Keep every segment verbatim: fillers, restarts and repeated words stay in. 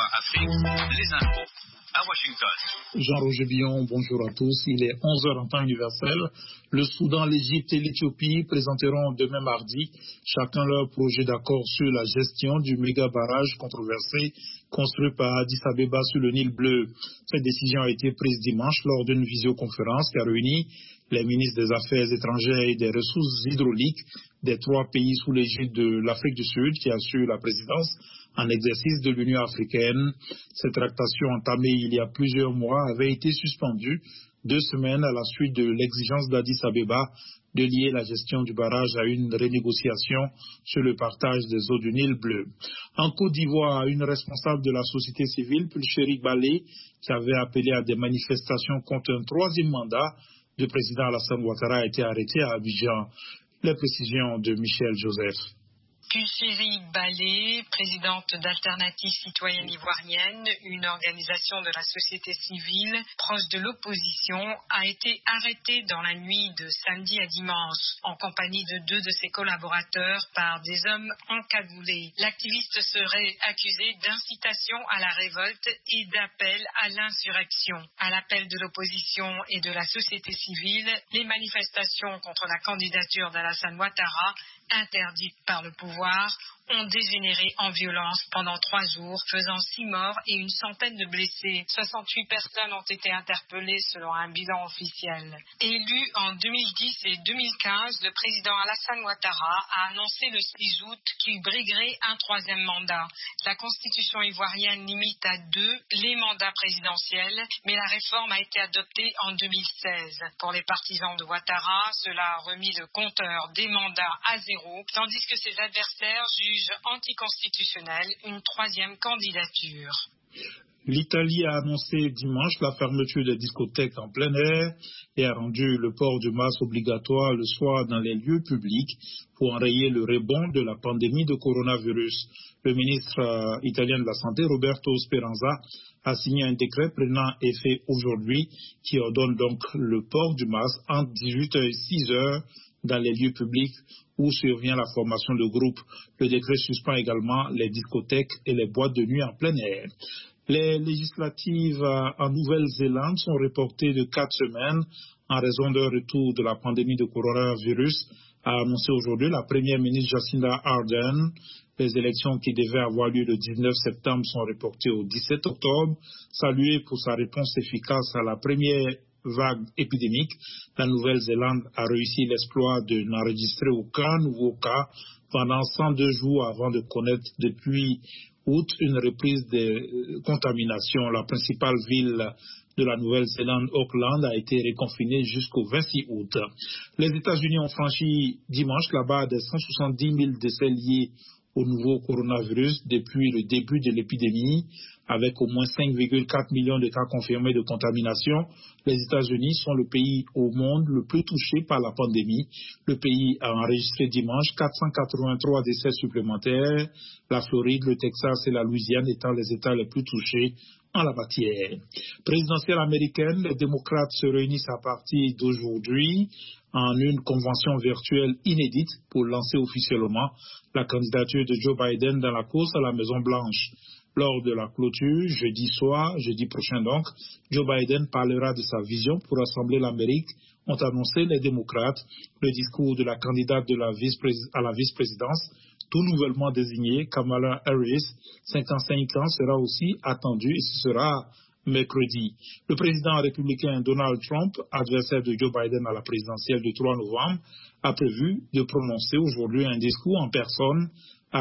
Afrique, les infos à Washington. Jean-Roger Billon, bonjour à tous. Il est onze heures en temps universel. Le Soudan, l'Égypte et l'Éthiopie présenteront demain mardi chacun leur projet d'accord sur la gestion du méga barrage controversé construit par Addis Abeba sur le Nil bleu. Cette décision a été prise dimanche lors d'une visioconférence qui a réuni les ministres des Affaires étrangères et des ressources hydrauliques des trois pays sous l'égide de l'Afrique du Sud qui assure la présidence en exercice de l'Union africaine. Cette tractation entamée il y a plusieurs mois avait été suspendue deux semaines à la suite de l'exigence d'Addis Abeba de lier la gestion du barrage à une renégociation sur le partage des eaux du Nil bleu. En Côte d'Ivoire, une responsable de la société civile, Pulchéri Balé, qui avait appelé à des manifestations contre un troisième mandat du président Alassane Ouattara, a été arrêtée à Abidjan. Les précisions de Michel Joseph. Pulchéri Balé, présidente d'Alternative citoyenne ivoirienne, une organisation de la société civile proche de l'opposition, a été arrêtée dans la nuit de samedi à dimanche en compagnie de deux de ses collaborateurs par des hommes encagoulés. L'activiste serait accusée d'incitation à la révolte et d'appel à l'insurrection. À l'appel de l'opposition et de la société civile, les manifestations contre la candidature d'Alassane Ouattara, interdites par le pouvoir, ont dégénéré en violence pendant trois jours, faisant six morts et une centaine de blessés. soixante-huit personnes ont été interpellées selon un bilan officiel. Élu en deux mille dix et deux mille quinze, le président Alassane Ouattara a annoncé le six août qu'il briguerait un troisième mandat. La constitution ivoirienne limite à deux les mandats présidentiels, mais la réforme a été adoptée en deux mille seize. Pour les partisans de Ouattara, cela a remis le compteur des mandats à zéro, tandis que ses adversaires jugent anticonstitutionnelle une troisième candidature. L'Italie a annoncé dimanche la fermeture des discothèques en plein air et a rendu le port du masque obligatoire le soir dans les lieux publics pour enrayer le rebond de la pandémie de coronavirus. Le ministre euh, italien de la Santé, Roberto Speranza, a signé un décret prenant effet aujourd'hui qui ordonne donc le port du masque entre dix-huit heures et six heures dans les lieux publics où survient la formation de groupes. Le décret suspend également les discothèques et les boîtes de nuit en plein air. Les législatives en Nouvelle-Zélande sont reportées de quatre semaines en raison d'un retour de la pandémie de coronavirus, a annoncé aujourd'hui la première ministre Jacinda Ardern. Les élections qui devaient avoir lieu le dix-neuf septembre sont reportées au dix-sept octobre. Saluée pour sa réponse efficace à la première vague épidémique, la Nouvelle-Zélande a réussi l'exploit de n'enregistrer aucun nouveau cas pendant cent deux jours avant de connaître depuis août une reprise des contaminations. La principale ville de la Nouvelle-Zélande, Auckland, a été reconfinée jusqu'au vingt-six août. Les États-Unis ont franchi dimanche la barre des cent soixante-dix mille décès liés au nouveau coronavirus depuis le début de l'épidémie, avec au moins cinq virgule quatre millions de cas confirmés de contamination. Les États-Unis sont le pays au monde le plus touché par la pandémie. Le pays a enregistré dimanche quatre cent quatre-vingt-trois décès supplémentaires, la Floride, le Texas et la Louisiane étant les États les plus touchés en la matière. Présidentielle américaine, les démocrates se réunissent à partir d'aujourd'hui en une convention virtuelle inédite pour lancer officiellement la candidature de Joe Biden dans la course à la Maison-Blanche. Lors de la clôture, jeudi soir, jeudi prochain donc, Joe Biden parlera de sa vision pour rassembler l'Amérique, ont annoncé les démocrates. Le discours de la candidate de la vice-prés- à la vice-présidence, tout nouvellement désignée, Kamala Harris, cinquante-cinq ans, sera aussi attendu et ce sera mercredi. Le président républicain Donald Trump, adversaire de Joe Biden à la présidentielle du trois novembre, a prévu de prononcer aujourd'hui un discours en personne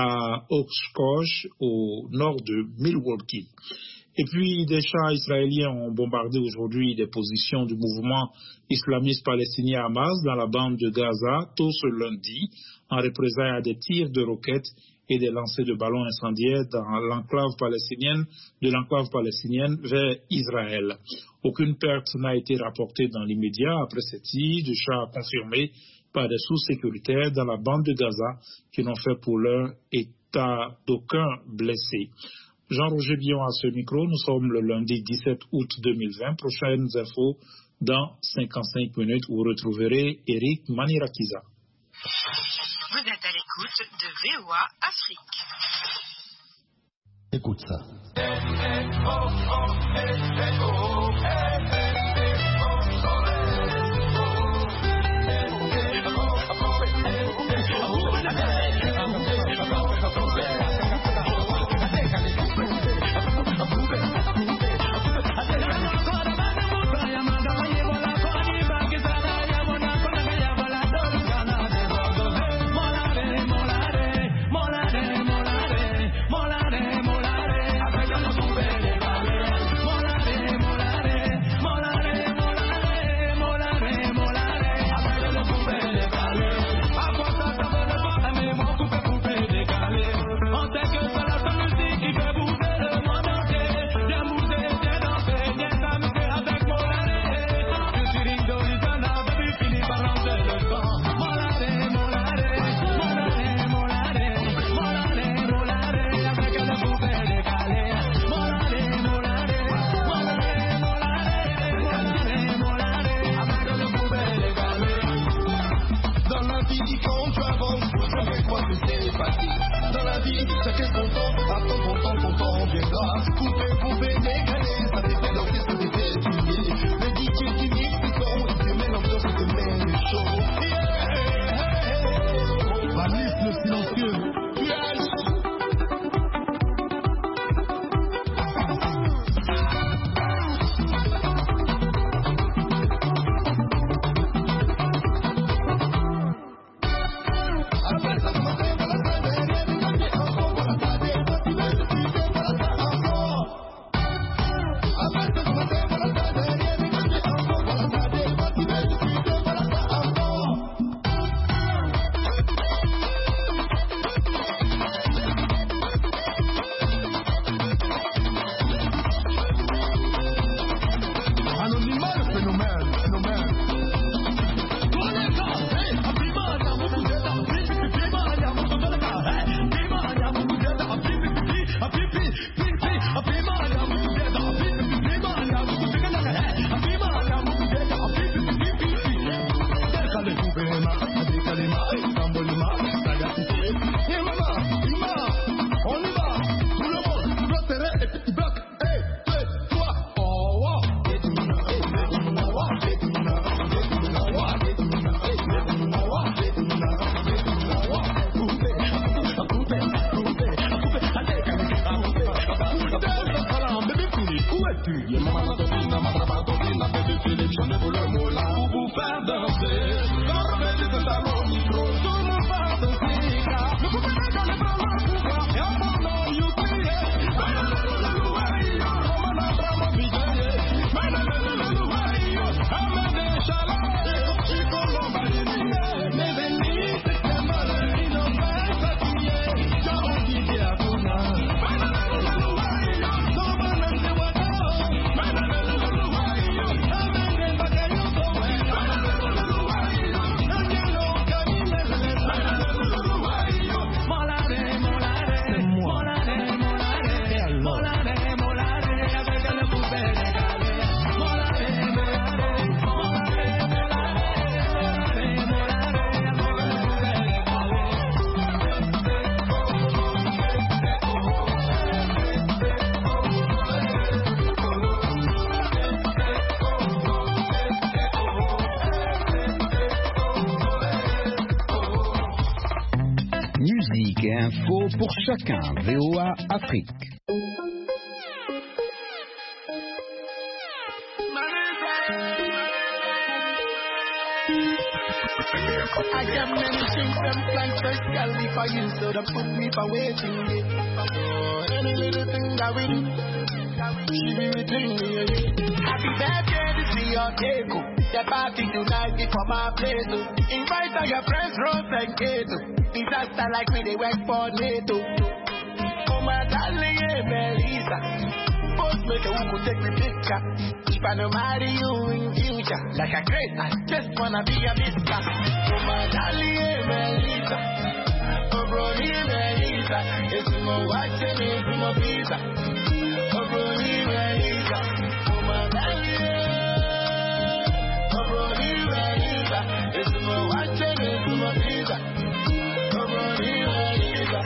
à Oshkosh, au nord de Milwaukee. Et puis, des chars israéliens ont bombardé aujourd'hui des positions du mouvement islamiste palestinien Hamas dans la bande de Gaza tôt ce lundi, en représailles à des tirs de roquettes et des lancers de ballons incendiaires dans l'enclave palestinienne, de l'enclave palestinienne vers Israël. Aucune perte n'a été rapportée dans l'immédiat après ces tirs de chars confirmés par des sources sécuritaires dans la bande de Gaza qui n'ont fait pour l'heure état d'aucun blessé. Jean-Roger Billon à ce micro, nous sommes le lundi dix-sept août deux mille vingt. Prochaines infos dans cinquante-cinq minutes où vous retrouverez Eric Manirakiza. Vous êtes à l'écoute de V O A Afrique. Écoute ça. Musique et info pour chacun. V O A Afrique. I got many things I'm planned specially for you, so don't put me for waiting. Oh, any little thing that we do, she be between me and you. Happy birthday to see your cake. The party tonight is for my place. Invite all your friends, Rose and Kato. Disaster like me, they work for NATO. Oh my darling, yeah, Melissa. Both make a woman take the picture. If I don't marry you in future, like a great, I just wanna be a mister. Oh my darling, yeah, Melissa. Oh bro, yeah, Melissa. It's more watching, it's more pizza.